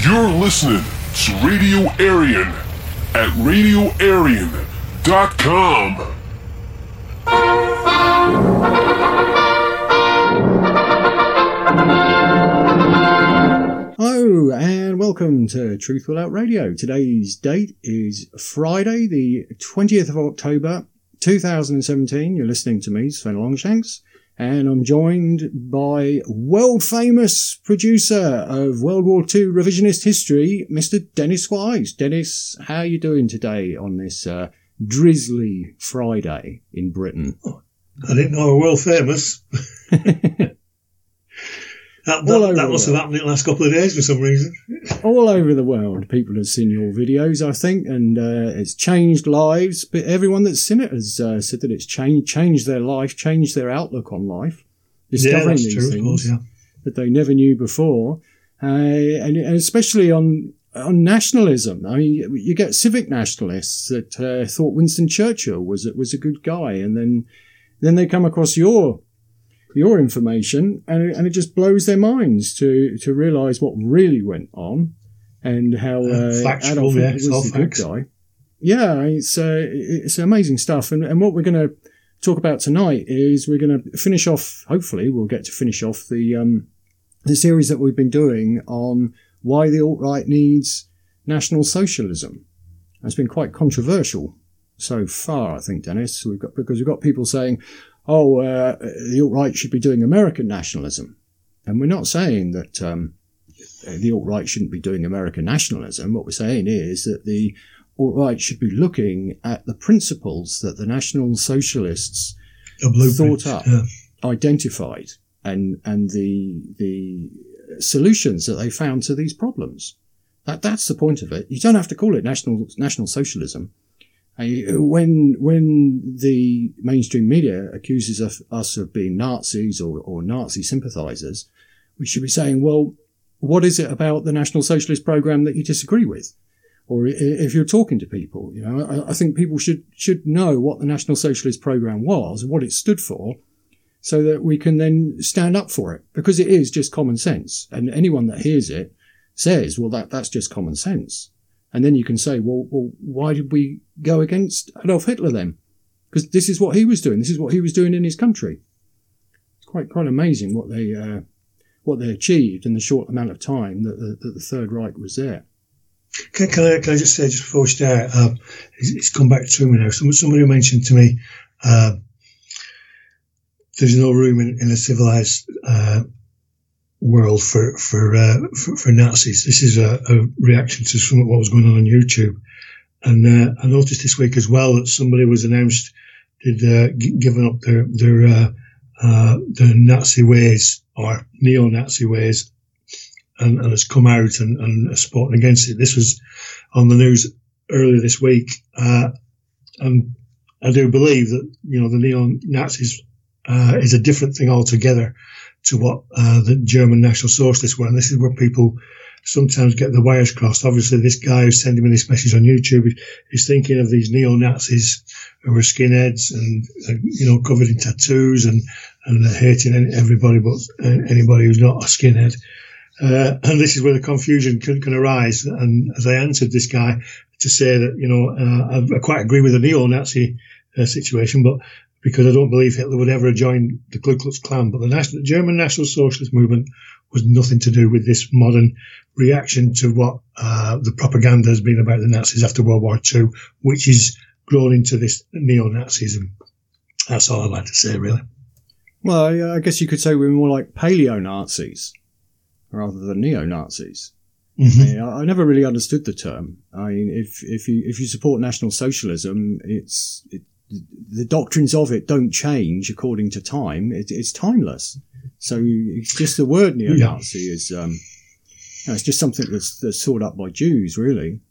You're listening to Radio Aryan at RadioAryan.com. Hello and welcome to Truth Without Radio. Today's date is Friday, the 20th of October, 2017. You're listening to me, Sven Longshanks, and I'm joined by world-famous producer of World War II revisionist history, Mr. Dennis Wise. Dennis, how are you doing today on this drizzly Friday in Britain? Oh, I didn't know we were world-famous. That must have happened in the last couple of days for some reason. All over the world, people have seen your videos, I think, and it's changed lives. But everyone that's seen it has said that it's changed their life, changed their outlook on life, discovering these things that they never knew before, and especially on nationalism. I mean, you get civic nationalists that thought Winston Churchill was a good guy, and then they come across your information, and it just blows their minds to realise what really went on and how Adolf Hitler was a good guy. Yeah, it's amazing stuff. And what we're going to talk about tonight is we're going to finish off. Hopefully, we'll get to finish off the series that we've been doing on why the alt-right needs National Socialism. It's been quite controversial so far, I think, Dennis. Because we've got people saying, the alt-right should be doing American nationalism. And we're not saying that the alt-right shouldn't be doing American nationalism. What we're saying is that the alt-right should be looking at the principles that the National Socialists thought up, identified, and the solutions that they found to these problems. That's the point of it. You don't have to call it National Socialism. When the mainstream media accuses us of being Nazis or Nazi sympathisers, we should be saying, well, what is it about the National Socialist programme that you disagree with? Or if you're talking to people, I think people should know what the National Socialist programme was, what it stood for, so that we can then stand up for it, because it is just common sense. And anyone that hears it says, well, that's just common sense. And then you can say, well, why did we go against Adolf Hitler then? Because this is what he was doing. This is what he was doing in his country. It's quite amazing what they achieved in the short amount of time that the Third Reich was there. Can I just say, just before we start, it's come back to me now. Somebody mentioned to me, there's no room in a civilized world for Nazis. This is a reaction to some of what was going on YouTube, and I noticed this week as well that somebody was announced given up their Nazi ways or neo-Nazi ways, and has come out and has spoken against it. This was on the news earlier this week, and I do believe that the neo-Nazis is a different thing altogether to what the German National Socialists were. And this is where people sometimes get the wires crossed. Obviously, this guy who's sending me this message on YouTube is thinking of these neo-Nazis who were skinheads and covered in tattoos and hating everybody but anybody who's not a skinhead. And this is where the confusion can arise. And as I answered this guy to say that, I quite agree with the neo-Nazi situation, but because I don't believe Hitler would ever have joined the Ku Klux Klan. But the German National Socialist movement was nothing to do with this modern reaction to what the propaganda has been about the Nazis after World War II, which is grown into this neo-Nazism. That's all I'd like to say, really. Well, I guess you could say we're more like paleo-Nazis rather than neo-Nazis. Mm-hmm. I never really understood the term. I mean, if you support National Socialism, the doctrines of it don't change according to time. It's timeless. So it's just the word neo-Nazi is, it's just something that's thought up by Jews, really.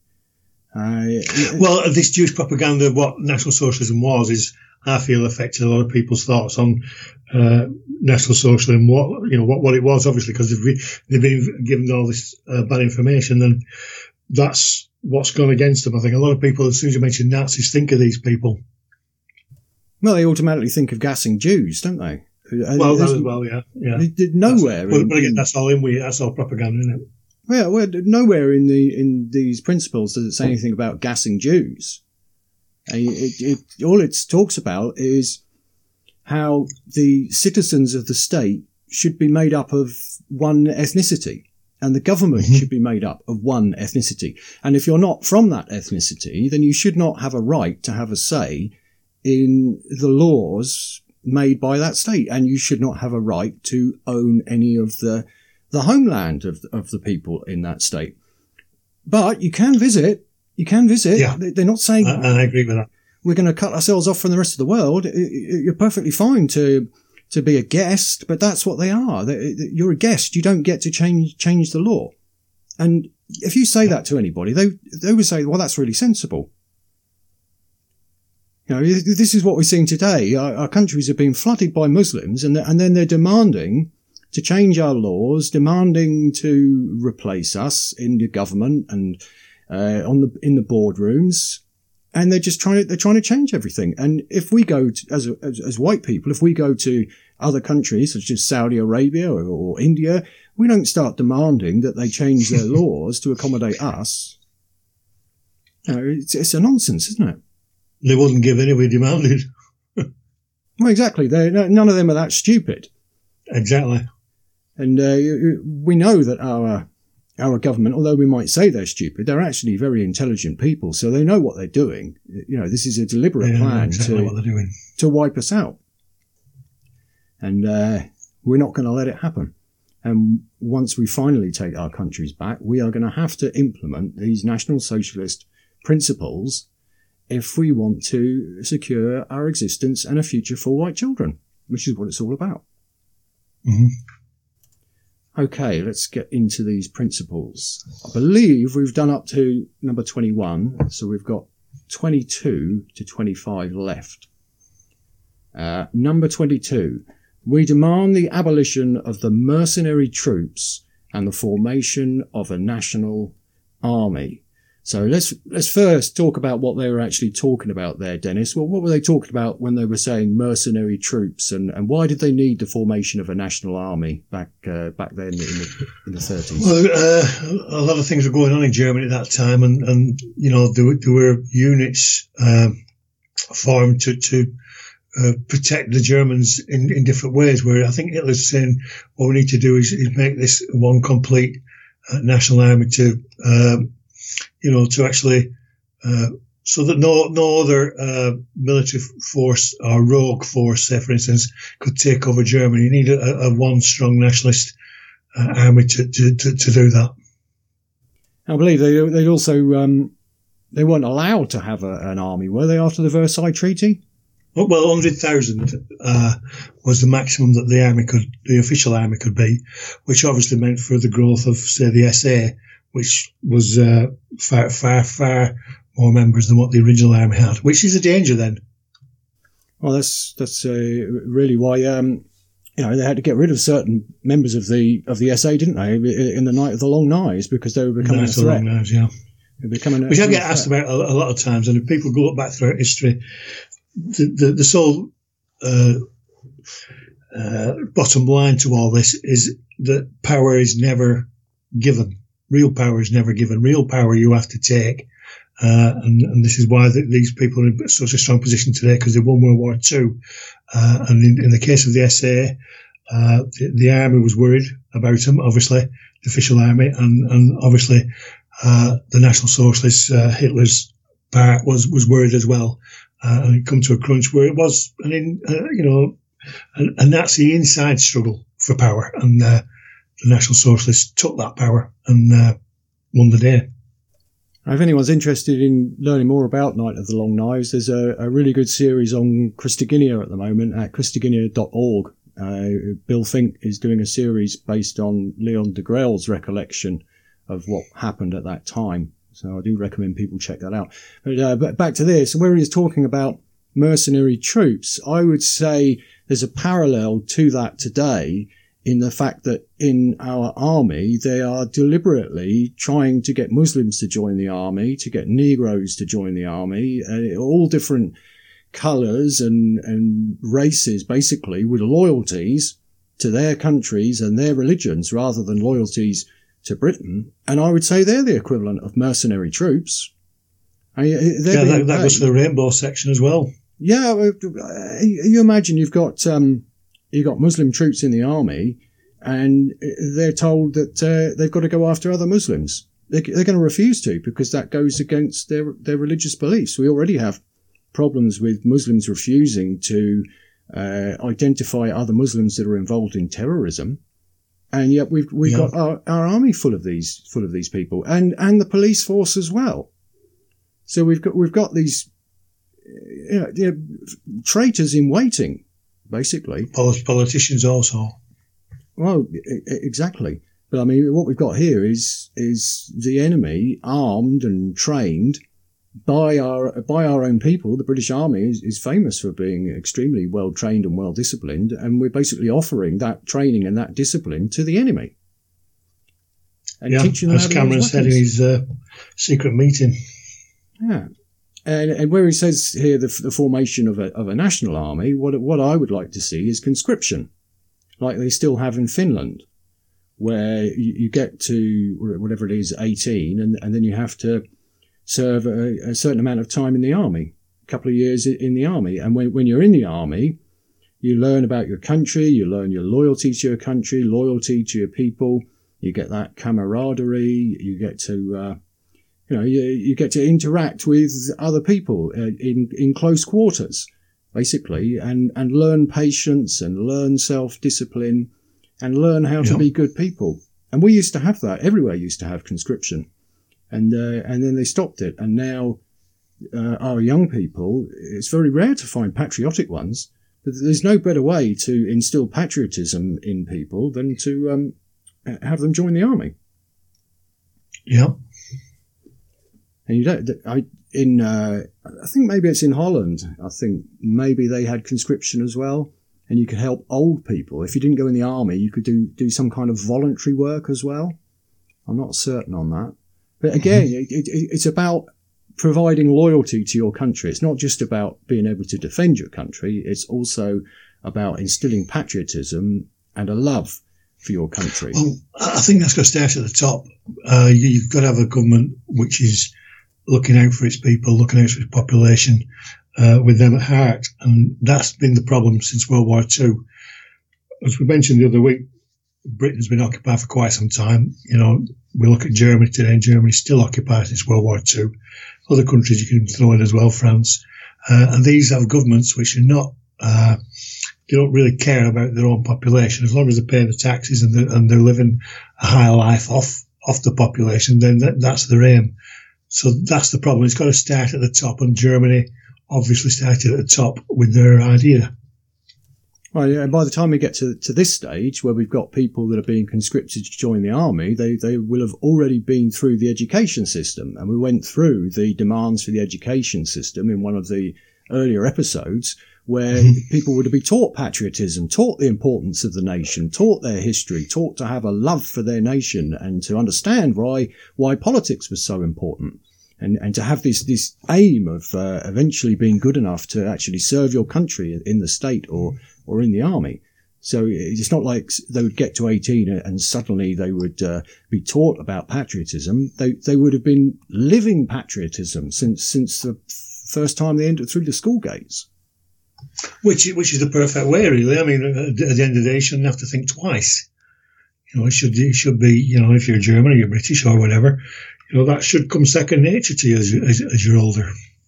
Well, this Jewish propaganda, what National Socialism was, is I feel affected a lot of people's thoughts on National Socialism. What it was, obviously, because they've been given all this bad information, and that's what's gone against them. I think a lot of people, as soon as you mention Nazis, think of these people. Well, they automatically think of gassing Jews, don't they? Well, that as well, yeah. Nowhere. But again, that's all propaganda, isn't it? Well, nowhere in these principles does it say anything about gassing Jews. All it talks about is how the citizens of the state should be made up of one ethnicity, and the government should be made up of one ethnicity. And if you're not from that ethnicity, then you should not have a right to have a say in the laws made by that state, and you should not have a right to own any of the homeland of the people in that state. But you can visit. Yeah. They're not saying... And I agree with that. We're going to cut ourselves off from the rest of the world. You're perfectly fine to be a guest, but that's what they are. You're a guest. You don't get to change the law. And if you say that to anybody, they would say, well, that's really sensible. You know, this is what we're seeing today. Our countries are being flooded by Muslims, and then they're demanding to change our laws, demanding to replace us in the government and in the boardrooms, and they're trying to change everything. And if we go to, as white people, if we go to other countries such as Saudi Arabia or India, we don't start demanding that they change their laws to accommodate us. You know, it's a nonsense, isn't it? They wouldn't give any we demanded. Well, exactly. None of them are that stupid. Exactly. And we know that our government, although we might say they're stupid, they're actually very intelligent people. So they know what they're doing. You know, this is a deliberate plan to wipe us out. And we're not going to let it happen. And once we finally take our countries back, we are going to have to implement these National Socialist principles if we want to secure our existence and a future for white children, which is what it's all about. Mm-hmm. Okay, let's get into these principles. I believe we've done up to number 21, so we've got 22 to 25 left. Number 22. We demand the abolition of the mercenary troops and the formation of a national army. So let's first talk about what they were actually talking about there, Dennis. Well, what were they talking about when they were saying mercenary troops, and why did they need the formation of a national army back then in the 30s? Well, a lot of things were going on in Germany at that time, and you know there were units formed to protect the Germans in different ways. Where I think Hitler's saying what we need to do is make this one complete national army to actually, so that no other military force or rogue force, say for instance, could take over Germany. You need a one strong nationalist army to do that. I believe they'd also they weren't allowed to have an army, were they, after the Versailles Treaty? Well, 100,000 was the maximum that the official army could be, which obviously meant for the growth of, say, the SA, which was far more members than what the original army had, which is a danger then. Well, that's really why they had to get rid of certain members of the SA, didn't they, in the Night of the Long Knives, because they were becoming a threat. Long Knives, yeah. Which I get asked about a lot of times, and if people go back through history, the sole bottom line to all this is that power is never given. Real power is never given. Real power you have to take. And this is why these people are in such a strong position today, because they won World War II. And in the case of the SA, the army was worried about them, obviously, the official army, and obviously the National Socialists, Hitler's part was worried as well. And it come to a crunch where it was a Nazi inside struggle for power, and the National Socialists took that power and won the day. If anyone's interested in learning more about Night of the Long Knives, there's a really good series on Christogenea at the moment at christogenea.org. Bill Fink is doing a series based on Leon de Grael's recollection of what happened at that time. So I do recommend people check that out. But back to this, where he's talking about mercenary troops, I would say there's a parallel to that today, in the fact that in our army, they are deliberately trying to get Muslims to join the army, to get Negroes to join the army, all different colours and races, basically, with loyalties to their countries and their religions, rather than loyalties to Britain, and I would say they're the equivalent of mercenary troops. That goes for the rainbow section as well. Yeah, you imagine you've got Muslim troops in the army, and they're told that they've got to go after other Muslims. They're going to refuse to, because that goes against their religious beliefs. We already have problems with Muslims refusing to identify other Muslims that are involved in terrorism, and yet we've got our army full of these people, and the police force as well. So we've got these traitors in waiting, basically. Politicians also. Well, exactly. But I mean, what we've got here is the enemy armed and trained by our own people. The British Army is famous for being extremely well trained and well disciplined, and we're basically offering that training and that discipline to the enemy. And teaching them as Cameron said in his secret meeting. Yeah. And where he says here the formation of a national army, what I would like to see is conscription, like they still have in Finland, where you get to whatever it is, 18, and then you have to serve a certain amount of time in the army, a couple of years in the army. And when you're in the army, you learn about your country, you learn your loyalty to your country, loyalty to your people. You get that camaraderie. You get to you get to interact with other people in close quarters, basically, and learn patience and learn self-discipline and learn how to be good people. And we used to have that. Everywhere used to have conscription. And then they stopped it. And now our young people, it's very rare to find patriotic ones, but there's no better way to instill patriotism in people than to have them join the army. Yeah. And you don't. I think maybe it's in Holland. I think maybe they had conscription as well, and you could help old people. If you didn't go in the army, you could do some kind of voluntary work as well. I'm not certain on that, but again, it's about providing loyalty to your country. It's not just about being able to defend your country. It's also about instilling patriotism and a love for your country. Well, I think that's got to start at the top. You've got to have a government which is looking out for its people, looking out for its population, with them at heart. And that's been the problem since World War II. As we mentioned the other week, Britain's been occupied for quite some time. You know, we look at Germany today, and Germany's still occupied since World War II. Other countries you can throw in as well, France. And these have governments which are not, they don't really care about their own population. As long as they're paying the taxes and they're living a high life off the population, then that's their aim. So that's the problem. It's got to start at the top, and Germany obviously started at the top with their idea. Well, yeah, and by the time we get to this stage where we've got people that are being conscripted to join the army, they will have already been through the education system. And we went through the demands for the education system in one of the earlier episodes, where people would be taught patriotism, taught the importance of the nation, taught their history, taught to have a love for their nation and to understand why politics was so important. And to have this aim of eventually being good enough to actually serve your country in the state or in the army. So it's not like they would get to 18 and suddenly they would be taught about patriotism. They would have been living patriotism since the first time they entered through the school gates. Which is the perfect way, really. I mean, at the end of the day, you shouldn't have to think twice. You know, it should be, you know, if you're German or you're British or whatever, you know, that should come second nature to you as you're older.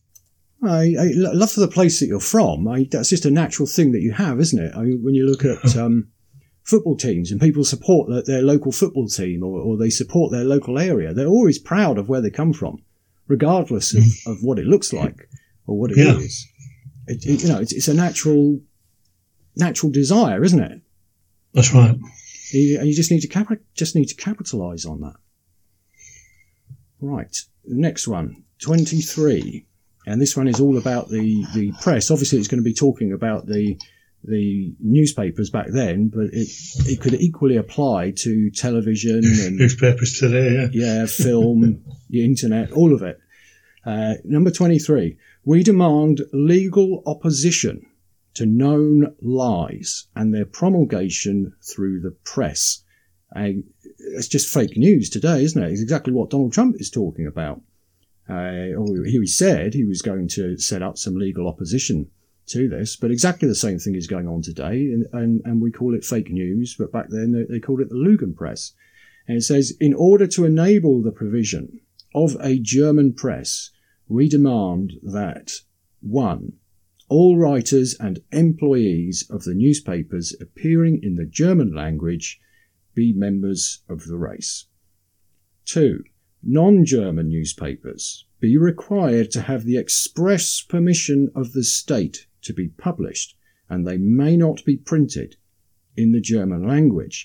I love for the place that you're from. That's just a natural thing that you have, isn't it? I mean, when you look at football teams and people support their local football team or they support their local area, they're always proud of where they come from, regardless of what it looks like or what it is. It's a natural desire, isn't it? That's right. You just need to capitalise on that. Right. The next one, 23. And this one is all about the press. Obviously, it's going to be talking about the newspapers back then, but it could equally apply to television and newspapers today. Yeah, film, the internet, all of it. Number 23. We demand legal opposition to known lies and their promulgation through the press. it's just fake news today, isn't it? It's exactly what Donald Trump is talking about. He said he was going to set up some legal opposition to this, but exactly the same thing is going on today, and we call it fake news, but back then they called it the Lügenpresse. And it says, in order to enable the provision of a German press, we demand that 1. All writers and employees of the newspapers appearing in the German language be members of the race. 2. Non-German newspapers be required to have the express permission of the state to be published, and they may not be printed in the German language.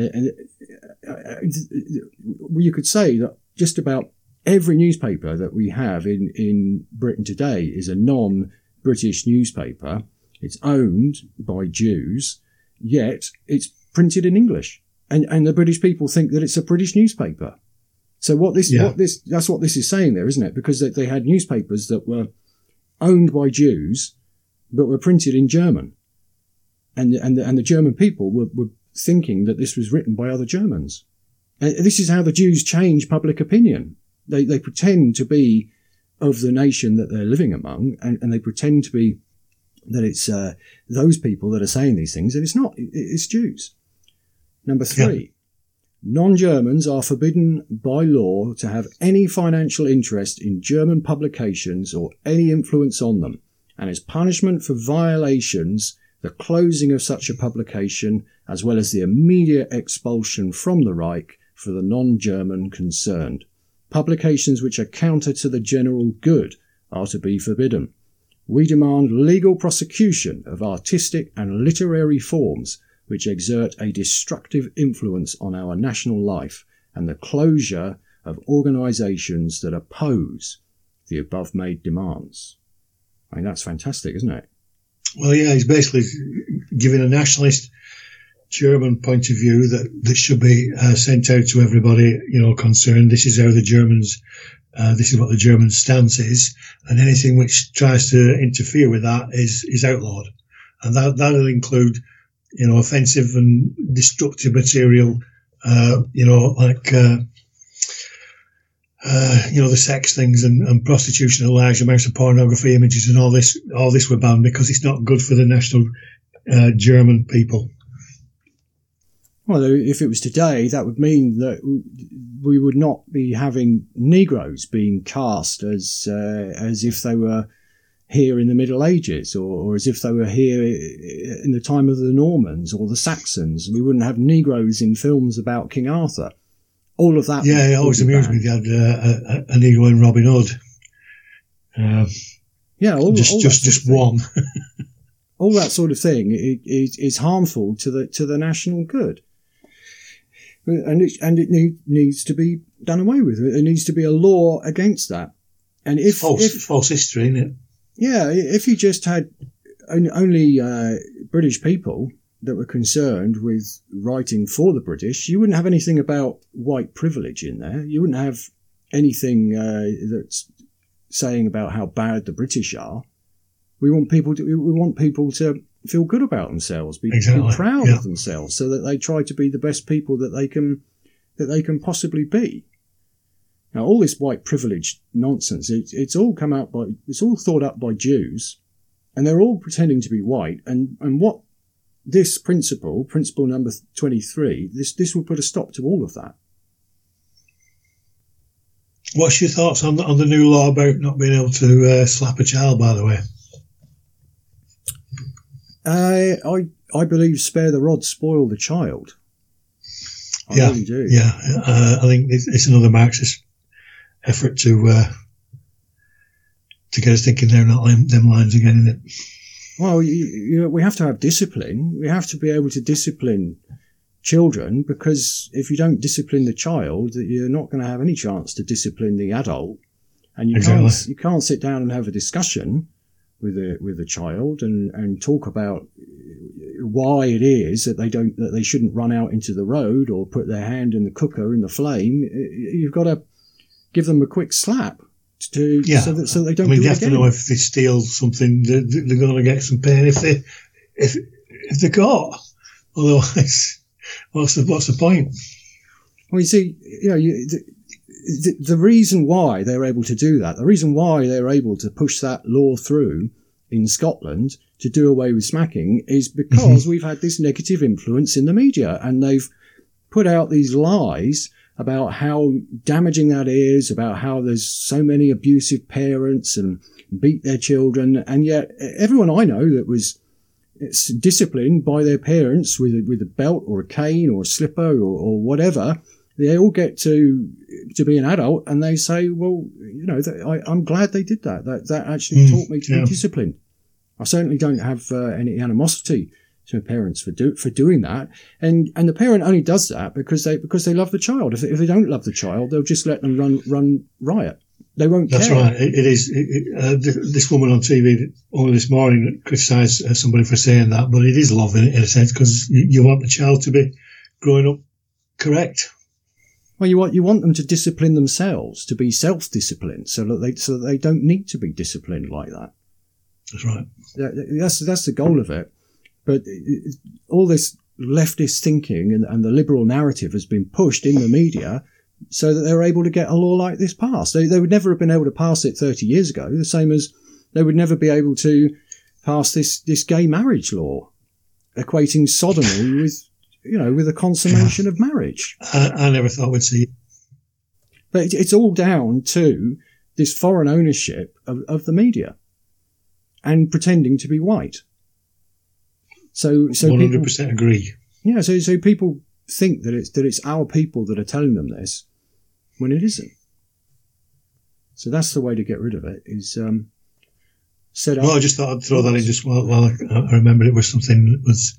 You could say that just about every newspaper that we have in Britain today is a non-British newspaper. It's owned by Jews, yet it's printed in English. And the British people think that it's a British newspaper. So that's what this is saying there, isn't it? Because they had newspapers that were owned by Jews, but were printed in German. And the German people were thinking that this was written by other Germans. And this is how the Jews change public opinion. They pretend to be of the nation that they're living among, and they pretend to be that it's those people that are saying these things, and it's not. It's Jews. Number 3, non-Germans are forbidden by law to have any financial interest in German publications or any influence on them, and as punishment for violations, the closing of such a publication, as well as the immediate expulsion from the Reich for the non-German concerned. Publications which are counter to the general good are to be forbidden. We demand legal prosecution of artistic and literary forms which exert a destructive influence on our national life, and the closure of organisations that oppose the above-made demands. I mean, that's fantastic, isn't it? Well, yeah, he's basically giving a nationalist German point of view that should be sent out to everybody, concerned. This is how the Germans, this is what the German stance is, and anything which tries to interfere with that is outlawed. And that'll include, offensive and destructive material, the sex things and prostitution and large amounts of pornography images and all this were banned because it's not good for the national German people. Well, if it was today, that would mean that we would not be having Negroes being cast as if they were here in the Middle Ages, or as if they were here in the time of the Normans or the Saxons. We wouldn't have Negroes in films about King Arthur. All of that. Yeah, it always amused me. They had a Negro in Robin Hood. Just one. All that sort of thing is harmful to the national good, and it needs to be done away with. There needs to be a law against that. And if false history, isn't it? Yeah, if you just had only British people that were concerned with writing for the British, you wouldn't have anything about white privilege in there. You wouldn't have anything that's saying about how bad the British are. We want people to feel good about themselves, be proud of themselves, so that they try to be the best people that they can possibly be. Now, all this white privilege nonsense, it's all thought up by Jews, and they're all pretending to be white. And what this principle number 23, this will put a stop to all of that. What's your thoughts on the new law about not being able to slap a child, by the way? I believe spare the rod, spoil the child. I really do. Yeah, I think it's another Marxist effort to get us thinking they're not them lines again, isn't it? Well, we have to have discipline. We have to be able to discipline children, because if you don't discipline the child, you're not going to have any chance to discipline the adult. And you can't sit down and have a discussion with a child and talk about why it is that they shouldn't run out into the road or put their hand in the cooker in the flame. You've got to give them a quick slap so they don't. I mean, you have to know if they steal something, they're going to get some pain if they're caught. Otherwise, what's the point? Well, you see, the reason why they're able to do that, the reason why they're able to push that law through in Scotland to do away with smacking is because we've had this negative influence in the media, and they've put out these lies about how damaging that is, about how there's so many abusive parents and beat their children. And yet everyone I know that was disciplined by their parents with a belt or a cane or a slipper or whatever, they all get to be an adult and they say, well, I'm glad they did that. That actually taught me to be disciplined. I certainly don't have any animosity to my parents for doing that. And the parent only does that because they love the child. If they don't love the child, they'll just let them run riot. They won't care. That's right. It is. This woman on TV only this morning criticised somebody for saying that, but it is love in a sense, because you want the child to be growing up correct. Well, you want them to discipline themselves, to be self-disciplined, so that they don't need to be disciplined like that. That's right. That's the goal of it. But all this leftist thinking and the liberal narrative has been pushed in the media so that they're able to get a law like this passed. They would never have been able to pass it 30 years ago, the same as they would never be able to pass this gay marriage law, equating sodomy with a consummation of marriage. I never thought we'd see it. But it's all down to this foreign ownership of the media and pretending to be white. So 100% agree. Yeah, so people think that it's our people that are telling them this when it isn't. So that's the way to get rid of it, is set up. Well, I just thought I'd throw that in just while I remembered it was something that was,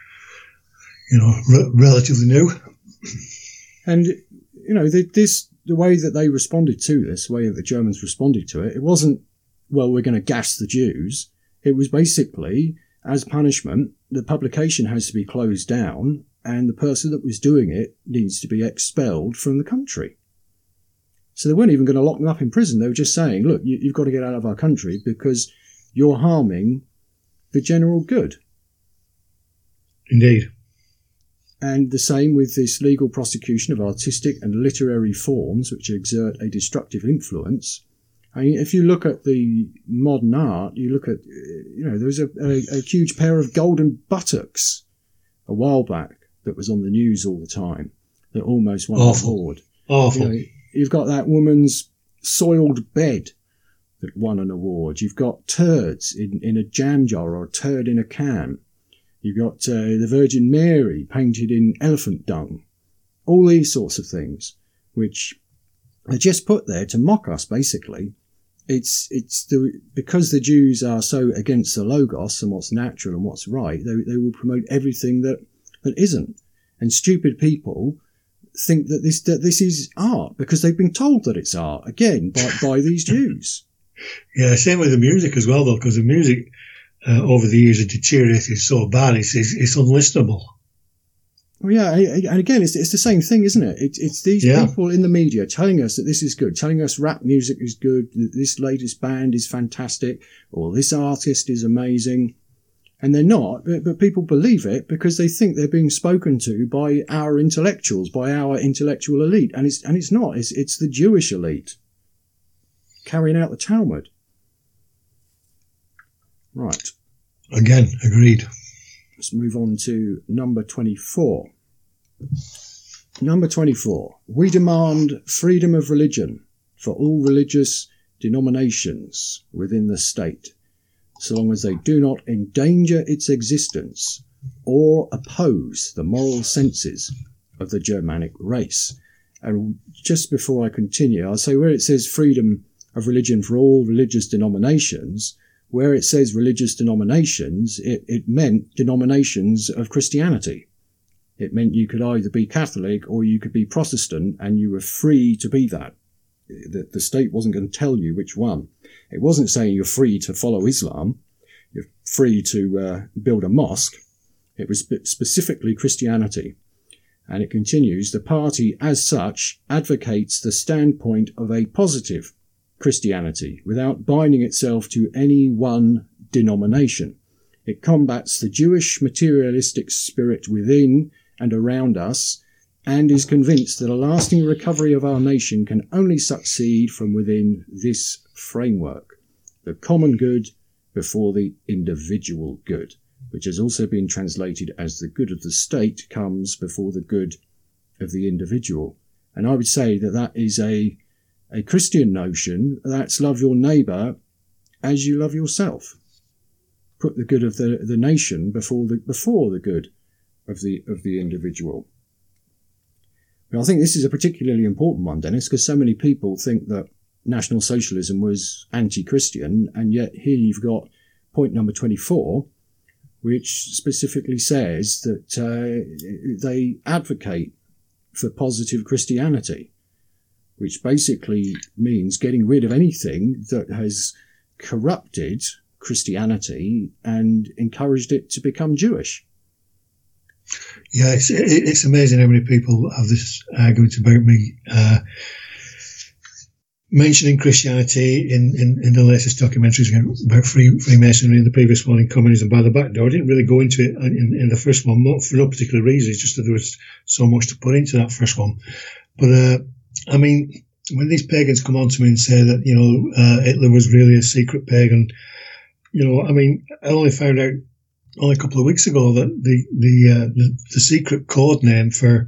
relatively new. And, the way that they responded to this, the way that the Germans responded to it, it wasn't, well, we're going to gas the Jews. It was basically, as punishment, the publication has to be closed down and the person that was doing it needs to be expelled from the country. So they weren't even going to lock them up in prison. They were just saying, look, you've got to get out of our country because you're harming the general good. Indeed. And the same with this legal prosecution of artistic and literary forms which exert a destructive influence. I mean, if you look at the modern art, you look at, there was a huge pair of golden buttocks a while back that was on the news all the time that almost won an award. Awful. You've got that woman's soiled bed that won an award. You've got turds in a jam jar or a turd in a can. You've got the Virgin Mary painted in elephant dung. All these sorts of things, which are just put there to mock us, basically. Because the Jews are so against the Logos and what's natural and what's right, they will promote everything that isn't. And stupid people think that this is art because they've been told that it's art, again, by these Jews. Yeah, same with the music as well, though, because the music over the years has deteriorated so bad, it's unlistenable. Well, yeah, and again, it's the same thing, isn't it? It's these people in the media telling us that this is good, telling us rap music is good, this latest band is fantastic, or this artist is amazing. And they're not, but people believe it because they think they're being spoken to by our intellectuals, by our intellectual elite. And it's not. It's the Jewish elite carrying out the Talmud. Right. Again, agreed. Let's move on to number 24. Number 24. We demand freedom of religion for all religious denominations within the state, so long as they do not endanger its existence or oppose the moral senses of the Germanic race. And just before I continue, I'll say where it says freedom of religion for all religious denominations, where it says religious denominations, it meant denominations of Christianity. It meant you could either be Catholic or you could be Protestant, and you were free to be that. The state wasn't going to tell you which one. It wasn't saying you're free to follow Islam, you're free to build a mosque. It was specifically Christianity. And it continues, the party as such advocates the standpoint of a positive Christianity without binding itself to any one denomination. It combats the Jewish materialistic spirit within and around us and is convinced that a lasting recovery of our nation can only succeed from within this framework, the common good before the individual good, which has also been translated as the good of the state comes before the good of the individual. And I would say that that is a Christian notion. That's love your neighbour as you love yourself. Put the good of the nation before the good of the individual. Now, I think this is a particularly important one, Dennis, because so many people think that National Socialism was anti-Christian, and yet here you've got point number 24, which specifically says that they advocate for positive Christianity, which basically means getting rid of anything that has corrupted Christianity and encouraged it to become Jewish. Yeah, it's amazing how many people have this argument about me mentioning Christianity in the latest documentaries about Freemasonry and the previous one in Communism by the Back Door. I didn't really go into it in the first one, not for no particular reason. It's just that there was so much to put into that first one. But I mean, when these pagans come on to me and say that Hitler was really a secret pagan, I mean, I only found out only a couple of weeks ago that the secret code name for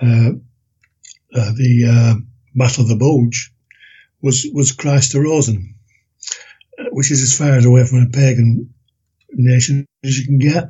the Battle of the Bulge was Christ the Rosen, which is as far away from a pagan nation as you can get.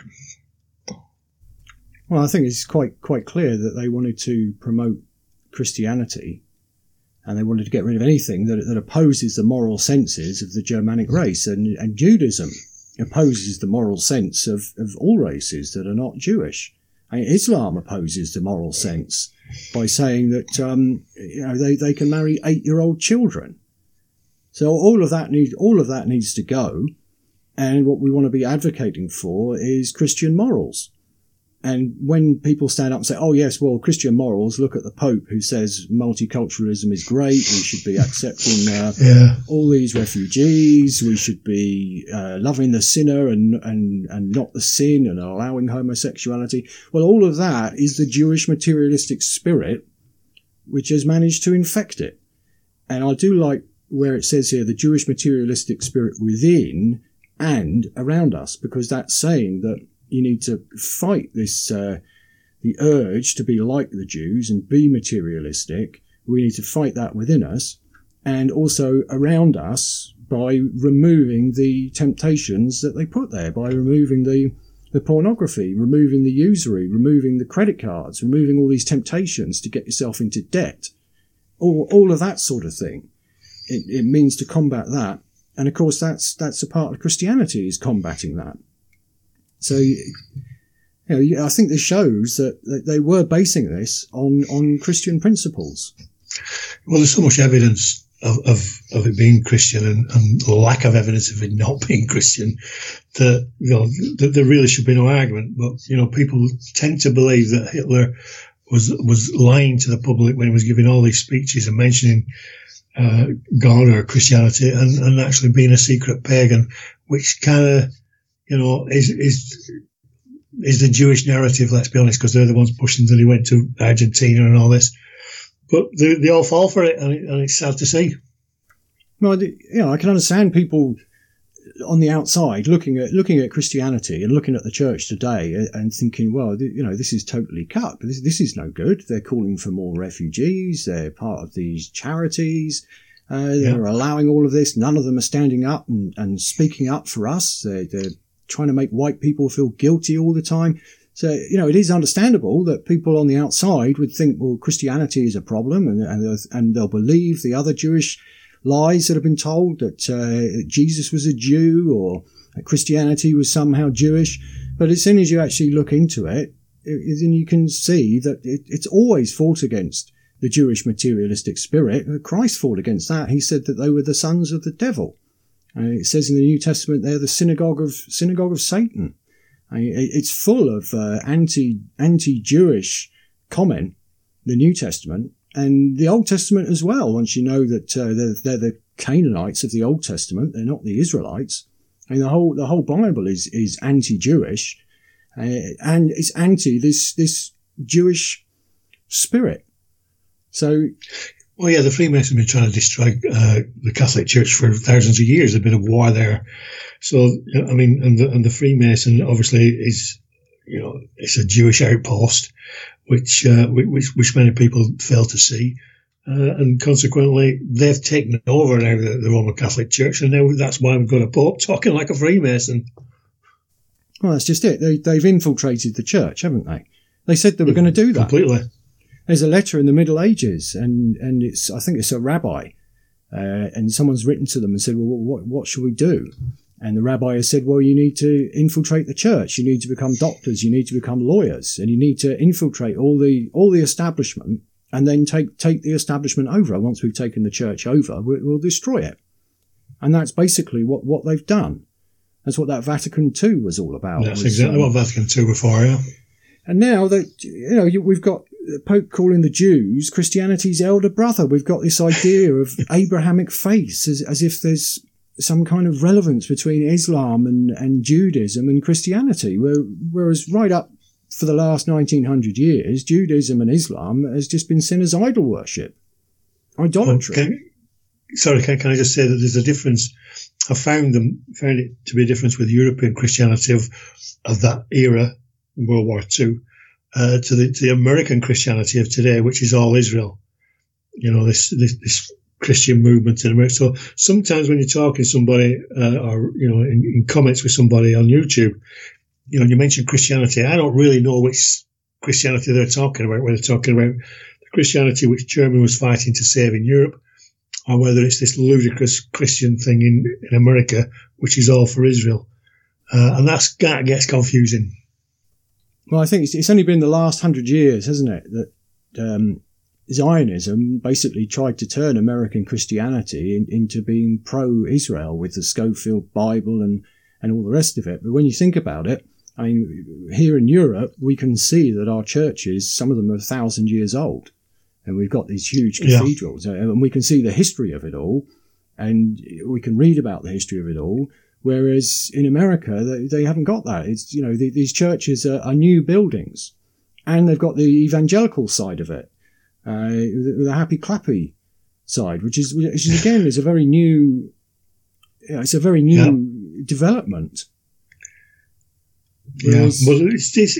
Well, I think it's quite clear that they wanted to promote Christianity, and they wanted to get rid of anything that opposes the moral senses of the Germanic race, and Judaism opposes the moral sense of all races that are not Jewish. I mean, Islam opposes the moral sense by saying that they can marry 8-year-old children. So all of that needs to go, and what we want to be advocating for is Christian morals. And when people stand up and say, oh yes, well, Christian morals, look at the Pope who says multiculturalism is great, we should be accepting all these refugees, we should be loving the sinner and not the sin, and allowing homosexuality. Well, all of that is the Jewish materialistic spirit which has managed to infect it. And I do like where it says here, the Jewish materialistic spirit within and around us, because that's saying that you need to fight this, the urge to be like the Jews and be materialistic. We need to fight that within us, and also around us by removing the temptations that they put there, by removing the pornography, removing the usury, removing the credit cards, removing all these temptations to get yourself into debt, all of that sort of thing. It means to combat that. And of course, that's a part of Christianity, is combating that. So, I think this shows that they were basing this on Christian principles. Well, there's so much evidence of it being Christian and lack of evidence of it not being Christian that, that there really should be no argument. But, people tend to believe that Hitler was lying to the public when he was giving all these speeches and mentioning God or Christianity and actually being a secret pagan, which kind of, is the Jewish narrative, let's be honest, because they're the ones pushing that he went to Argentina and all this. But they all fall for it, and it's sad to see. Well, I can understand people on the outside looking at Christianity and looking at the church today and thinking, well, this is totally cut. This is no good. They're calling for more refugees. They're part of these charities. They're allowing all of this. None of them are standing up and speaking up for us. They're trying to make white people feel guilty all the time. So, it is understandable that people on the outside would think, well, Christianity is a problem, and they'll believe the other Jewish lies that have been told, that Jesus was a Jew or that Christianity was somehow Jewish. But as soon as you actually look into it, then you can see that it's always fought against the Jewish materialistic spirit. Christ fought against that. He said that they were the sons of the devil. It says in the New Testament they're the synagogue of Satan. It's full of anti-Jewish comment, the New Testament, and the Old Testament as well. Once you know that they're the Canaanites of the Old Testament, they're not the Israelites. The whole Bible is anti-Jewish, and it's anti this Jewish spirit. So, well, yeah, the Freemasons have been trying to destroy the Catholic Church for thousands of years. There's been a war there. So, I mean, and the Freemason obviously is, it's a Jewish outpost, which many people fail to see. And consequently, they've taken over now the Roman Catholic Church, and now that's why we've got a Pope talking like a Freemason. Well, that's just it. They've infiltrated the church, haven't they? They said they were going to do that. Completely. There's a letter in the Middle Ages, and I think it's a rabbi, and someone's written to them and said, well, what should we do? And the rabbi has said, well, you need to infiltrate the church. You need to become doctors. You need to become lawyers, and you need to infiltrate all the establishment, and then take the establishment over. Once we've taken the church over, we'll destroy it. And that's basically what they've done. That's what that Vatican II was all about. That's exactly what Vatican II were for, yeah. And now that, we've got the Pope calling the Jews Christianity's elder brother. We've got this idea of Abrahamic faith as if there's some kind of relevance between Islam and Judaism and Christianity. Whereas right up for the last 1900 years, Judaism and Islam has just been seen as idol worship, idolatry. Can I just say that there's a difference? I found it to be a difference with European Christianity of that era, World War II, to the American Christianity of today, which is all Israel. This Christian movement in America. So sometimes when you're talking to somebody, or in comments with somebody on YouTube, you mention Christianity. I don't really know which Christianity they're talking about. Whether they're talking about the Christianity which Germany was fighting to save in Europe, or whether it's this ludicrous Christian thing in America, which is all for Israel. And that gets confusing. Well, I think it's only been the last 100 years, hasn't it, that Zionism basically tried to turn American Christianity into being pro-Israel with the Schofield Bible and all the rest of it. But when you think about it, I mean, here in Europe, we can see that our churches, some of them are 1,000 years old. And we've got these huge cathedrals, and we can see the history of it all, and we can read about the history of it all. Whereas in America, they haven't got that. It's these churches are new buildings, and they've got the evangelical side of it, the happy clappy side, which is again is a very new. It's a very new development. Whereas, well, it's this,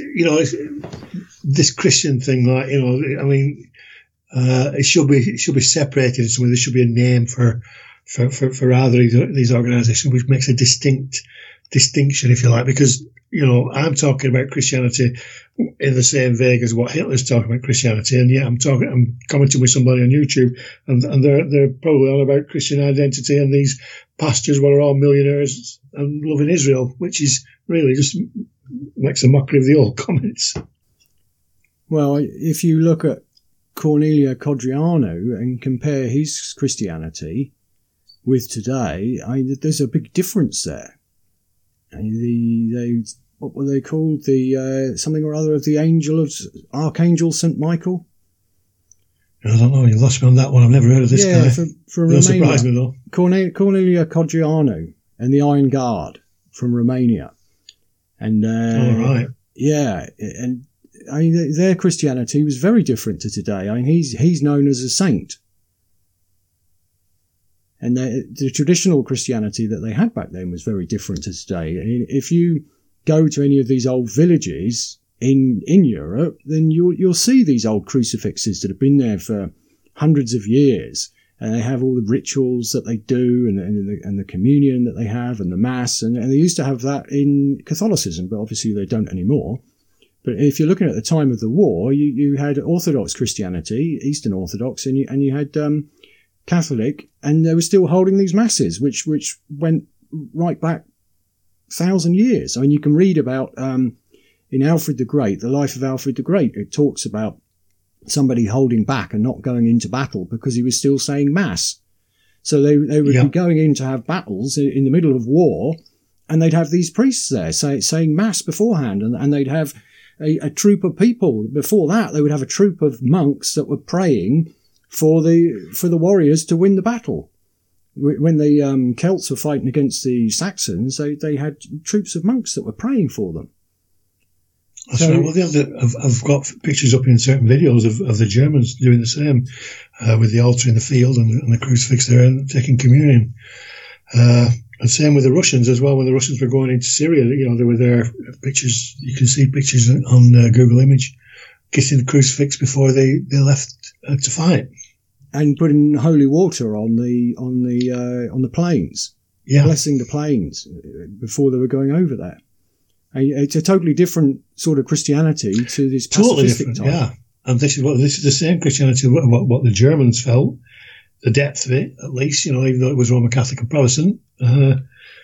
this Christian thing, like I mean. It should be separated in some way. There should be a name for either of these organisations, which makes a distinction, if you like, because I'm talking about Christianity in the same vein as what Hitler's talking about Christianity, and yet I'm commenting with somebody on YouTube, and they're probably all about Christian identity, and these pastors were all millionaires and loving Israel, which is really just makes a mockery of the old comments. Well, if you look at Cornelio Codriano and compare his Christianity with today, there's a big difference there. What were they called? Something or other of the Archangel St. Michael? I don't know. You lost me on that one. I've never heard of this guy. For Romania. Surprise me though. Cornelio Codriano and the Iron Guard from Romania. And all right. Yeah, and their Christianity was very different to today. He's known as a saint. And the traditional Christianity that they had back then was very different to today. If you go to any of these old villages in Europe, then you'll see these old crucifixes that have been there for hundreds of years. And they have all the rituals that they do and the communion that they have and the mass. And they used to have that in Catholicism, but obviously they don't anymore. But if you're looking at the time of the war, you had Orthodox Christianity, Eastern Orthodox, and you had Catholic, and they were still holding these masses, which went right back 1,000 years. I mean, you can read about in Alfred the Great, the life of Alfred the Great. It talks about somebody holding back and not going into battle because he was still saying mass. So they would be going in to have battles in the middle of war, and they'd have these priests there saying mass beforehand, and they'd have a troop of people. Before that, they would have a troop of monks that were praying for the warriors to win the battle. When the Celts were fighting against the Saxons, they had troops of monks that were praying for them. That's right. Well, I've got pictures up in certain videos of the Germans doing the same, with the altar in the field and the crucifix there and taking communion. And same with the Russians as well. When the Russians were going into Syria, there were their pictures. You can see pictures on Google Image, kissing the crucifix before they left to fight, and putting holy water on the planes, blessing the planes before they were going over there. It's a totally different sort of Christianity to this pacifistic type. Yeah, and this is the same Christianity what the Germans felt. The depth of it, at least, even though it was Roman Catholic and Protestant, and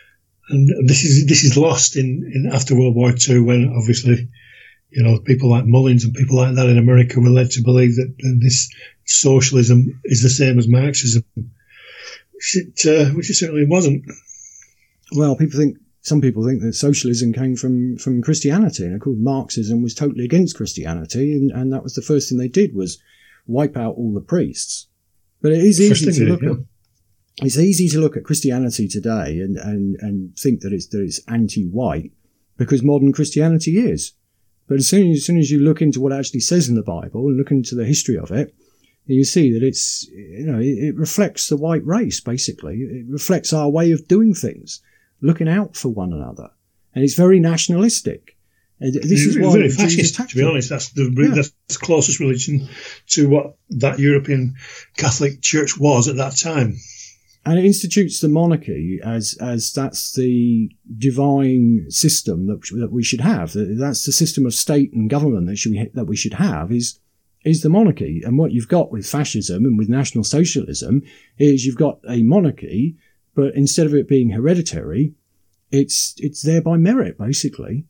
this is lost in after World War II, when obviously, people like Mullins and people like that in America were led to believe that this socialism is the same as Marxism, which it certainly wasn't. Well, some people think that socialism came from Christianity, and of course Marxism was totally against Christianity, and that was the first thing they did was wipe out all the priests. But it is easy to look at. It's easy to look at Christianity today and think that it's anti-white, because modern Christianity is. But as soon as you look into what it actually says in the Bible and look into the history of it, you see that it reflects the white race, basically. It reflects our way of doing things, looking out for one another, and it's very nationalistic. This is why very fascist, to be honest. That's the closest religion to what that European Catholic Church was at that time. And it institutes the monarchy as that's the divine system that we should have. That's the system of state and government that we should have is the monarchy. And what you've got with fascism and with National Socialism is you've got a monarchy, but instead of it being hereditary, it's there by merit, basically.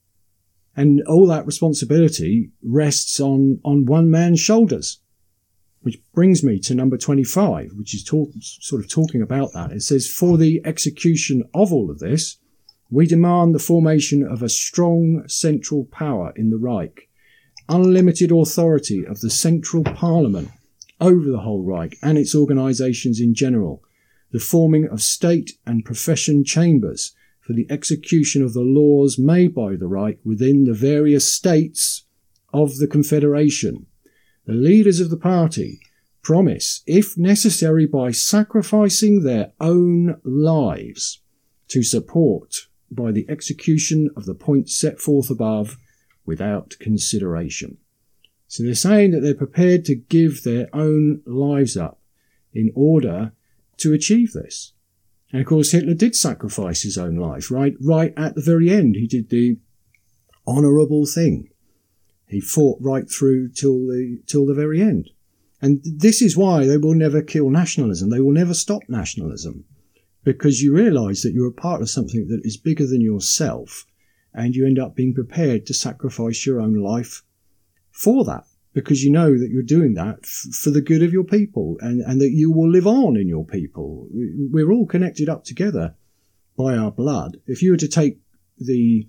And all that responsibility rests on one man's shoulders, which brings me to number 25, which is talking about that. It says, for the execution of all of this, we demand the formation of a strong central power in the Reich, unlimited authority of the central parliament over the whole Reich and its organizations in general, the forming of state and profession chambers for the execution of the laws made by the Reich within the various states of the Confederation. The leaders of the party promise, if necessary by sacrificing their own lives, to support by the execution of the points set forth above without consideration. So they're saying that they're prepared to give their own lives up in order to achieve this. And of course, Hitler did sacrifice his own life, right at the very end. He did the honourable thing. He fought right through till the very end. And this is why they will never kill nationalism. They will never stop nationalism, because you realise that you're a part of something that is bigger than yourself, and you end up being prepared to sacrifice your own life for that, because you know that you're doing that for the good of your people, and that you will live on in your people. We're all connected up together by our blood. If you were to take the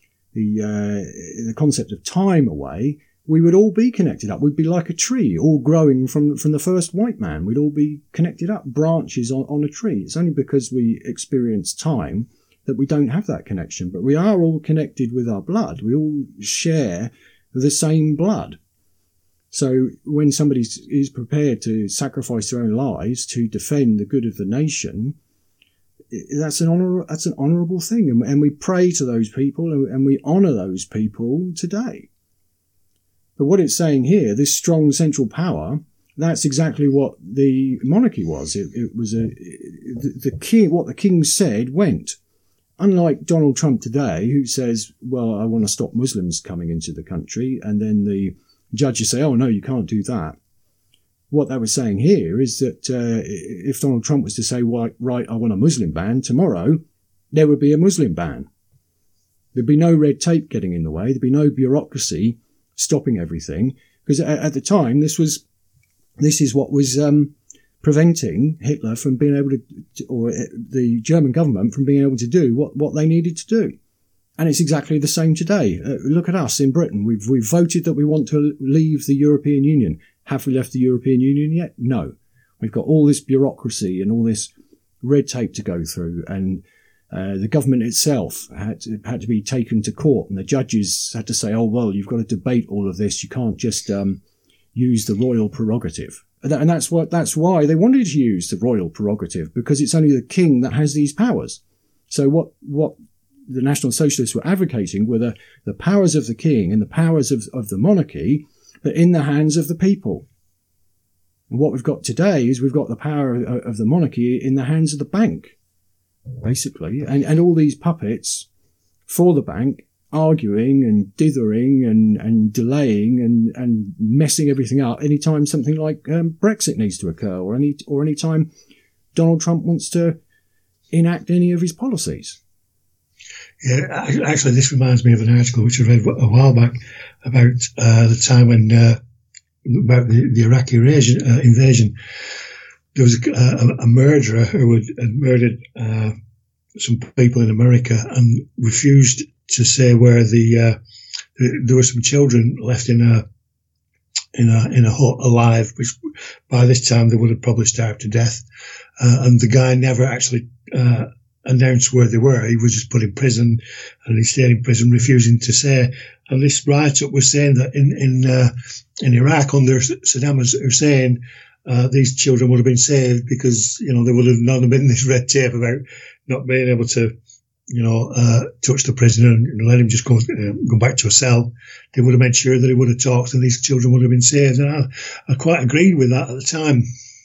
concept of time away, we would all be connected up. We'd be like a tree, all growing from the first white man. We'd all be connected up, branches on a tree. It's only because we experience time that we don't have that connection. But we are all connected with our blood. We all share the same blood. So when somebody is prepared to sacrifice their own lives to defend the good of the nation, that's an honourable thing. And we pray to those people and we honour those people today. But what it's saying here, this strong central power, that's exactly what the monarchy was. It was the king. What the king said went. Unlike Donald Trump today, who says, well, I want to stop Muslims coming into the country, and then the judges say, oh, no, you can't do that. What they were saying here is that if Donald Trump was to say, right, I want a Muslim ban, tomorrow there would be a Muslim ban. There'd be no red tape getting in the way. There'd be no bureaucracy stopping everything. Because at the time, this is what was preventing Hitler from being able to, or the German government from being able to do what they needed to do. And it's exactly the same today. Look at us in Britain. We've voted that we want to leave the European Union. Have we left the European Union yet? No. We've got all this bureaucracy and all this red tape to go through. And The government itself had to be taken to court, and the judges had to say, oh, well, you've got to debate all of this. You can't just use the royal prerogative. And that's why they wanted to use the royal prerogative, because it's only the king that has these powers. So what the National Socialists were advocating were the powers of the king and the powers of the monarchy, but in the hands of the people. And what we've got today is we've got the power of the monarchy in the hands of the bank, basically, and all these puppets for the bank arguing and dithering and delaying and messing everything up anytime something like Brexit needs to occur, or any time Donald Trump wants to enact any of his policies. Yeah, actually, this reminds me of an article which I read a while back about the time when about the Iraqi invasion. There was a murderer who had murdered some people in America and refused to say where there were some children left in a hut alive, which by this time they would have probably starved to death. And the guy never actually announced where they were. He was just put in prison, and he stayed in prison, refusing to say. And this write-up was saying that in Iraq under Saddam Hussein, these children would have been saved because there would have not been this red tape about not being able to touch the prisoner and let him just go back to a cell. They would have made sure that he would have talked, and these children would have been saved. And I quite agreed with that at the time.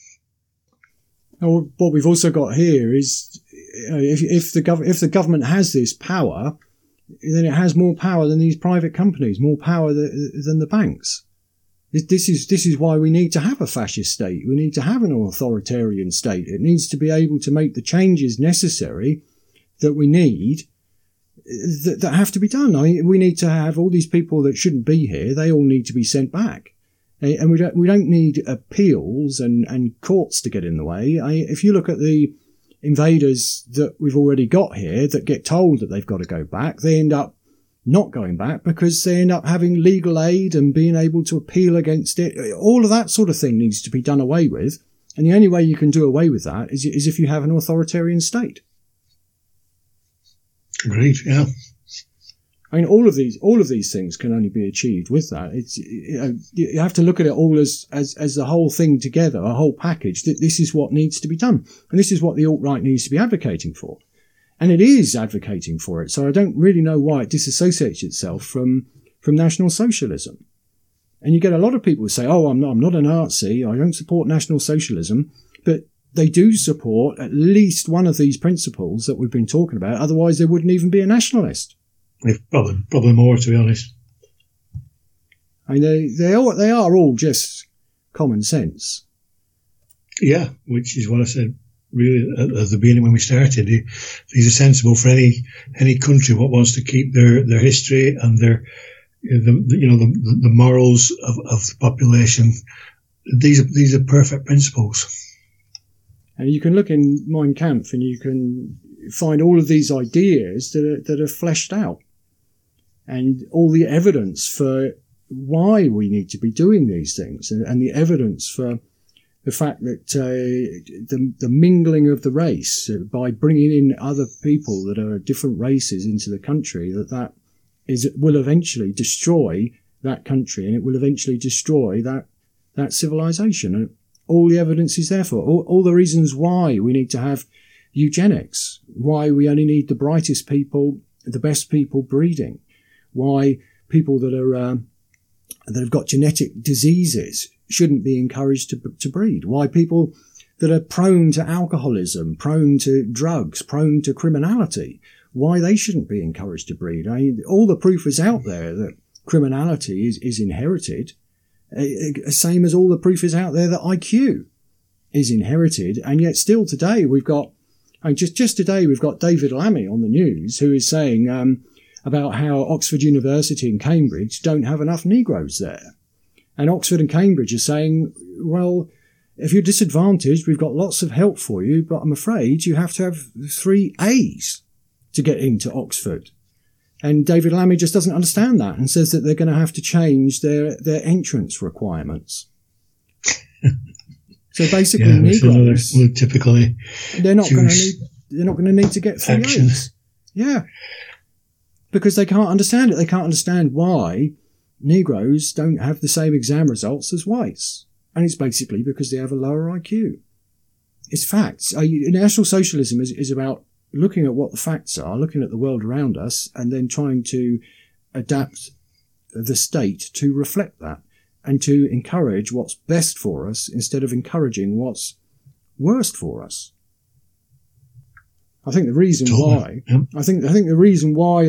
Well, what we've also got here is, if the government has this power, then it has more power than these private companies, more power than the banks. This is why we need to have a fascist state. We need to have an authoritarian state. It needs to be able to make the changes necessary that we need, that have to be done. We need to have all these people that shouldn't be here. They all need to be sent back. And we don't need appeals and courts to get in the way. If you look at the invaders that we've already got here that get told that they've got to go back, they end up not going back because they end up having legal aid and being able to appeal against it. All of that sort of thing needs to be done away with. And the only way you can do away with that is if you have an authoritarian state. Agreed, yeah. I mean, all of these things can only be achieved with that. It's you have to look at it all as the whole thing together, a whole package. This is what needs to be done, and this is what the alt-right needs to be advocating for, and it is advocating for it. So I don't really know why it disassociates itself from National Socialism. And you get a lot of people who say, "Oh, I'm not a Nazi. I don't support National Socialism," but they do support at least one of these principles that we've been talking about. Otherwise, they wouldn't even be a nationalist. Probably more, to be honest. I mean, they are all just common sense. Yeah, which is what I said really at the beginning when we started. These are sensible for any country what wants to keep their history and the morals of the population. These are perfect principles. And you can look in Mein Kampf and you can find all of these ideas that are fleshed out, and all the evidence for why we need to be doing these things, and the evidence for the fact that the mingling of the race by bringing in other people that are different races into the country, that will eventually destroy that country, and it will eventually destroy that civilization. And all the evidence is there for all the reasons why we need to have eugenics, why we only need the brightest people, the best people breeding, why people that have got genetic diseases shouldn't be encouraged to breed, why people that are prone to alcoholism, prone to drugs, prone to criminality, why they shouldn't be encouraged to breed. I mean, all the proof is out there that criminality is inherited, same as all the proof is out there that IQ is inherited, and yet still today we've got, just today we've got David Lammy on the news who is saying about how Oxford University and Cambridge don't have enough Negroes there. And Oxford and Cambridge are saying, well, if you're disadvantaged, we've got lots of help for you, but I'm afraid you have to have 3 A's to get into Oxford. And David Lammy just doesn't understand that and says that they're going to have to change their entrance requirements. So basically, Negroes, typically, they're not going to need. they're not going to need to get 3 Action. O's. Yeah. Because they can't understand it. They can't understand why Negroes don't have the same exam results as whites. And it's basically because they have a lower IQ. It's facts. National socialism is about looking at what the facts are, looking at the world around us, and then trying to adapt the state to reflect that and to encourage what's best for us instead of encouraging what's worst for us. I think the reason why, I think the reason why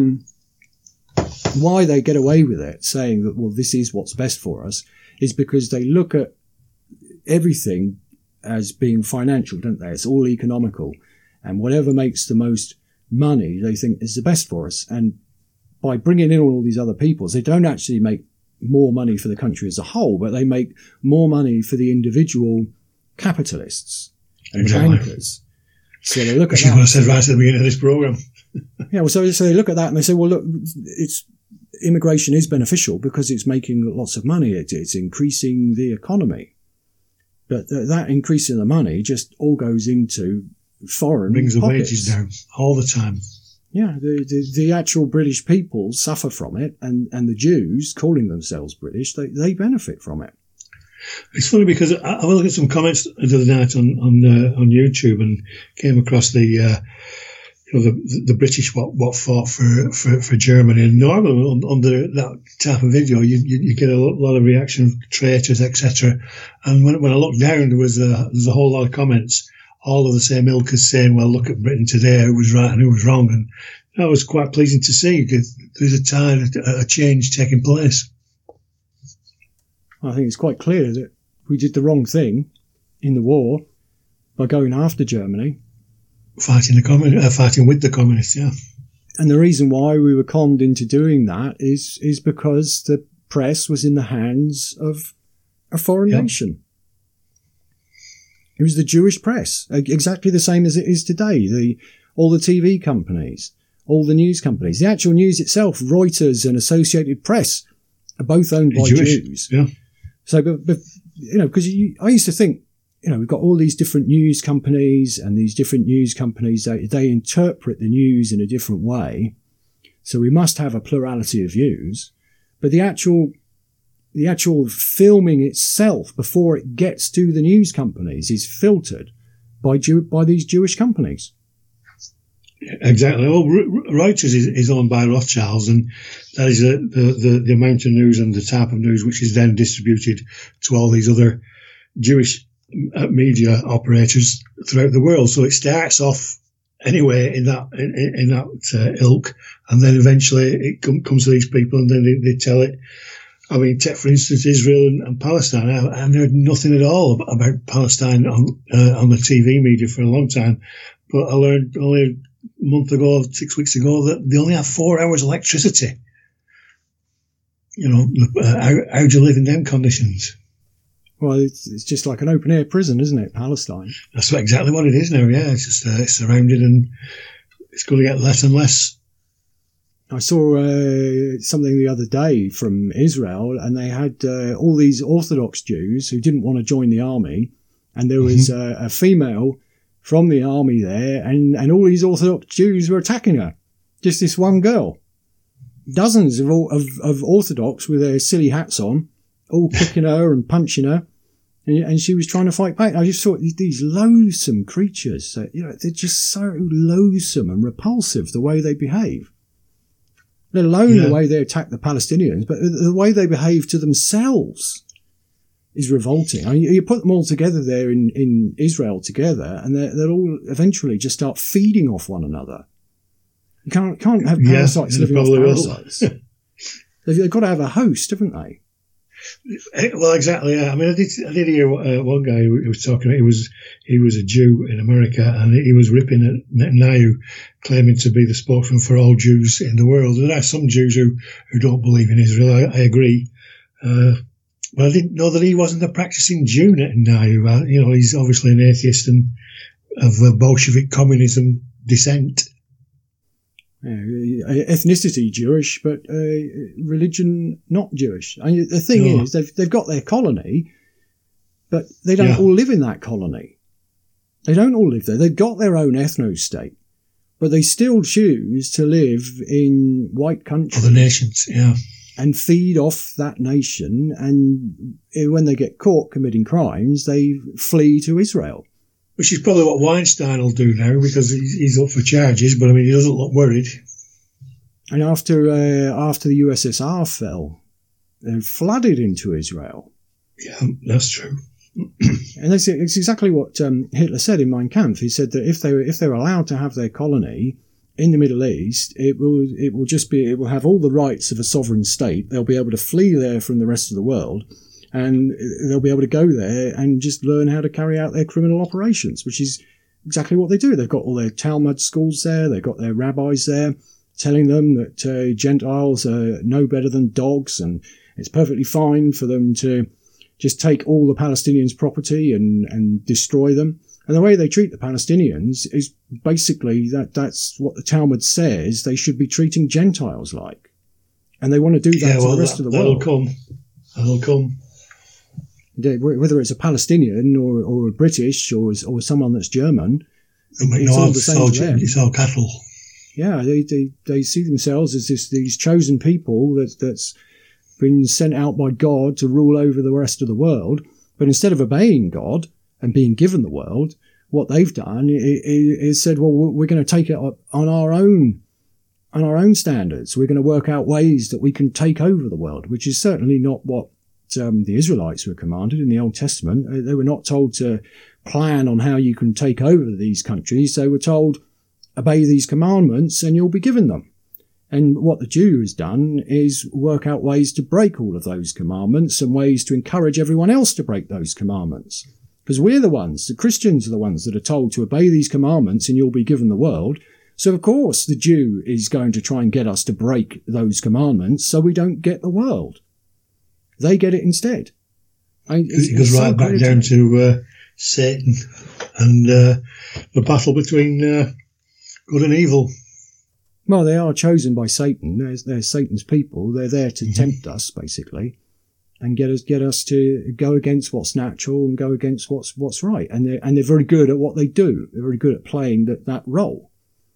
they get away with it, saying that, well, this is what's best for us, is because they look at everything as being financial, don't they? It's all economical, and whatever makes the most money, they think is the best for us. And by bringing in all these other peoples, they don't actually make more money for the country as a whole, but they make more money for the individual capitalists and the bankers. So they look at that. Which is what I said right at the beginning of this program. Yeah, well, so they look at that and they say, well, look, immigration is beneficial because it's making lots of money. It's increasing the economy. But that increase in the money just all goes into foreign brings the pockets. wages down all the time. Yeah, the actual British people suffer from it, and the Jews, calling themselves British, they benefit from it. It's funny because I was looking at some comments the other night on YouTube and came across the British what fought for Germany. And normally under that type of video, you get a lot of reaction, traitors, etc. And when I looked down, there's a whole lot of comments, all of the same ilk as saying, well, look at Britain today, who was right and who was wrong. And that was quite pleasing to see because there's a tide, a change taking place. I think it's quite clear that we did the wrong thing in the war by going after Germany. Fighting with the communists, yeah. And the reason why we were conned into doing that is because the press was in the hands of a foreign nation. It was the Jewish press, exactly the same as it is today. All the TV companies, all the news companies, the actual news itself, Reuters and Associated Press, are both owned by Jews. Yeah. So, but because I used to think, we've got all these different news companies, and these different news companies, they interpret the news in a different way. So we must have a plurality of views. But the actual filming itself before it gets to the news companies is filtered by these Jewish companies. Exactly. Well, Reuters is owned by Rothschilds, and that is the amount of news and the type of news which is then distributed to all these other Jewish media operators throughout the world. So it starts off anyway in that ilk, and then eventually it comes to these people, and then they tell it. I mean, take for instance Israel and Palestine. I've heard nothing at all about Palestine on the TV media for a long time, but I learned only a month ago, 6 weeks ago, that they only have 4 hours electricity. How do you live in them conditions? Well, it's just like an open air prison, isn't it, Palestine? That's exactly what it is now. Yeah, it's just it's surrounded, and it's going to get less and less. I saw something the other day from Israel, and they had all these Orthodox Jews who didn't want to join the army, and there was a female from the army there, and all these Orthodox Jews were attacking her. Just this one girl. Dozens of Orthodox with their silly hats on, all kicking her and punching her, and she was trying to fight back. I just thought these loathsome creatures, they're just so loathsome and repulsive the way they behave. Let alone the way they attack the Palestinians, but the way they behave to themselves is revolting. I mean, you put them all together there in Israel together, and they'll all eventually just start feeding off one another. You can't have parasites living off parasites. They've got to have a host, haven't they? Well, exactly. Yeah. I mean, I did hear one guy who was talking. He was a Jew in America, and he was ripping at Netanyahu, claiming to be the spokesman for all Jews in the world. There are some Jews who don't believe in Israel. I agree, but I didn't know that he wasn't a practicing Jew. Netanyahu, he's obviously an atheist and of Bolshevik communism descent. Ethnicity Jewish, but religion not Jewish. I mean, the thing is, they've got their colony, but they don't all live in that colony. They don't all live there. They've got their own ethno-state, but they still choose to live in white countries. Other nations, yeah. And feed off that nation. And when they get caught committing crimes, they flee to Israel. Which is probably what Weinstein will do now, because he's up for charges, but I mean, he doesn't look worried. And after the USSR fell, they flooded into Israel. Yeah, that's true. And it's exactly what Hitler said in Mein Kampf. He said that if they're allowed to have their colony in the Middle East, it will have all the rights of a sovereign state. They'll be able to flee there from the rest of the world, and they'll be able to go there and just learn how to carry out their criminal operations, which is exactly what they do. They've got all their Talmud schools there. They've got their rabbis there telling them that Gentiles are no better than dogs, and it's perfectly fine for them to just take all the Palestinians' property and destroy them. And the way they treat the Palestinians is basically that's what the Talmud says they should be treating Gentiles like. And they want to do that to the rest of the world. That'll come. Whether it's a Palestinian or a British or someone that's German, it's all the same to them. It's all cattle. Yeah, they see themselves as these chosen people that's been sent out by God to rule over the rest of the world. But instead of obeying God and being given the world, what they've done is said, well, we're going to take it up on our own standards. We're going to work out ways that we can take over the world, which is certainly not what the Israelites were commanded in the Old Testament. They were not told to plan on how you can take over these countries. They were told, obey these commandments and you'll be given them. And what the Jew has done is work out ways to break all of those commandments and ways to encourage everyone else to break those commandments. Because we're the ones, the Christians are the ones that are told to obey these commandments and you'll be given the world. So of course the Jew is going to try and get us to break those commandments so we don't get the world. They get it instead. It goes right back down to Satan and the battle between good and evil. Well, they are chosen by Satan. They're Satan's people. They're there to tempt us, basically, and get us to go against what's natural and go against what's right. And they're very good at what they do. They're very good at playing that role.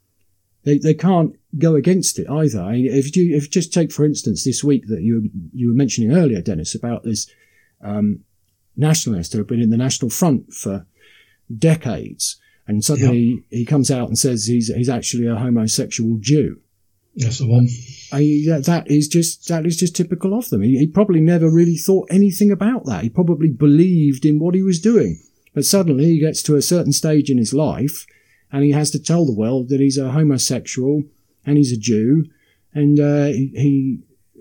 They can't go against it either. If you just take, for instance, this week that you were mentioning earlier, Dennis, about this nationalist who have been in the National Front for decades. And suddenly he comes out and says he's actually a homosexual Jew. That's the one. That is just typical of them. He probably never really thought anything about that. He probably believed in what he was doing. But suddenly he gets to a certain stage in his life and he has to tell the world that he's a homosexual and he's a Jew. And he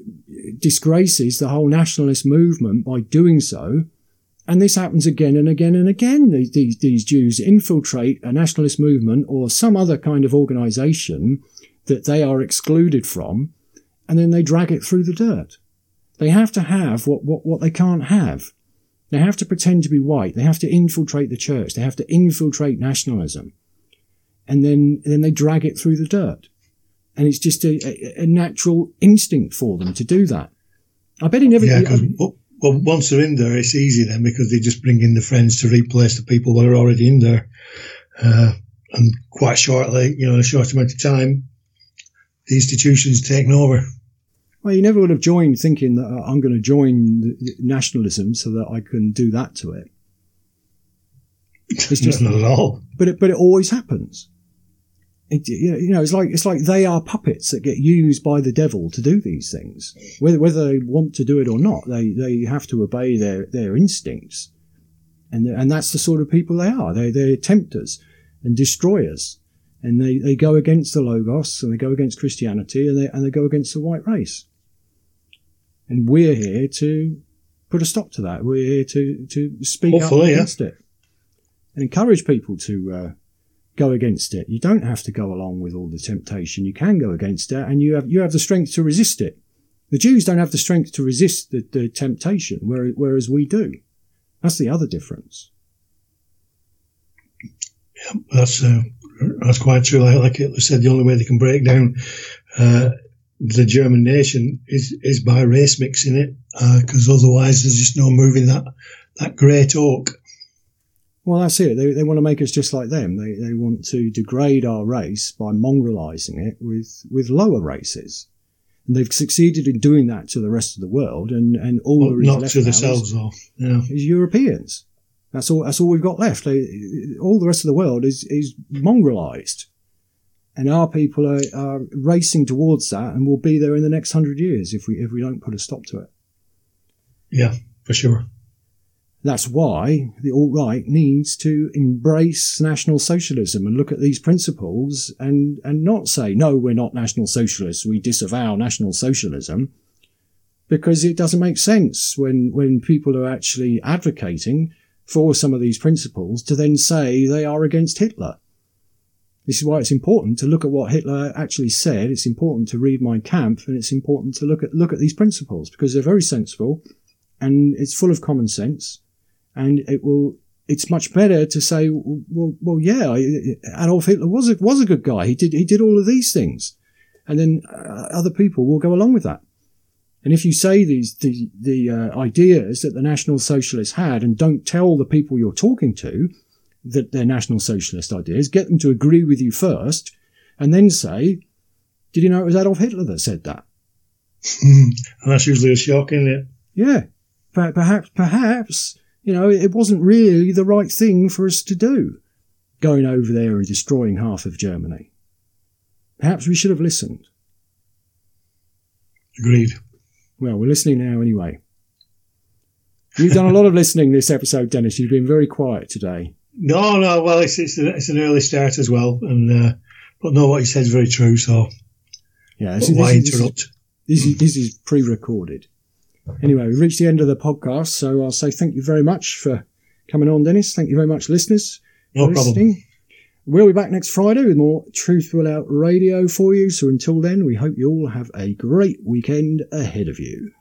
disgraces the whole nationalist movement by doing so. And this happens again and again and again. These Jews infiltrate a nationalist movement or some other kind of organisation that they are excluded from, and then they drag it through the dirt. They have to have what they can't have. They have to pretend to be white. They have to infiltrate the church. They have to infiltrate nationalism. And then they drag it through the dirt. And it's just a natural instinct for them to do that. I bet he never... Well, once they're in there, it's easy then because they just bring in the friends to replace the people that are already in there. And quite shortly, in a short amount of time, the institution's taken over. Well, you never would have joined thinking that I'm going to join nationalism so that I can do that to it. It's just not at all. But it always happens. It's like they are puppets that get used by the devil to do these things. Whether they want to do it or not, they have to obey their instincts. And that's the sort of people they are. They're tempters and destroyers. And they go against the Logos and they go against Christianity and they go against the white race. And we're here to put a stop to that. We're here to speak up against it and encourage people to go against it. You don't have to go along with all the temptation. You can go against it, and you have the strength to resist it. The Jews don't have the strength to resist the temptation, whereas we do. That's the other difference. Yeah, that's quite true. Like Hitler said, the only way they can break down the German nation is by race mixing it, because otherwise there's just no moving that great oak. Well, that's it. They want to make us just like them. They want to degrade our race by mongrelizing it with lower races. And they've succeeded in doing that to the rest of the world, and all there is not left to themselves, though. Yeah. is Europeans. That's all we've got left. All the rest of the world is mongrelized. And our people are racing towards that, and will be there in the next 100 years if we don't put a stop to it. Yeah, for sure. That's why the alt-right needs to embrace National Socialism and look at these principles and not say, no, we're not National Socialists, we disavow National Socialism, because it doesn't make sense when people are actually advocating for some of these principles to then say they are against Hitler. This is why it's important to look at what Hitler actually said. It's important to read Mein Kampf, and it's important to look at these principles, because they're very sensible and it's full of common sense. And it's much better to say, well, yeah, Adolf Hitler was a good guy. He did all of these things. And then other people will go along with that. And if you say the ideas that the National Socialists had and don't tell the people you're talking to that they're National Socialist ideas, get them to agree with you first, and then say, did you know it was Adolf Hitler that said that? And that's usually a shock, isn't it? Yeah. Perhaps, it wasn't really the right thing for us to do, going over there and destroying half of Germany. Perhaps we should have listened. Agreed. Well, we're listening now anyway. You've done a lot of listening this episode, Dennis. You've been very quiet today. No. Well, it's an early start as well, and but no, what you said is very true. So, yeah, why interrupt? This is pre-recorded. Anyway, we've reached the end of the podcast, so I'll say thank you very much for coming on, Dennis. Thank you very much, listeners. No problem. Listening. We'll be back next Friday with more Truth Will Out Radio for you. So until then, we hope you all have a great weekend ahead of you.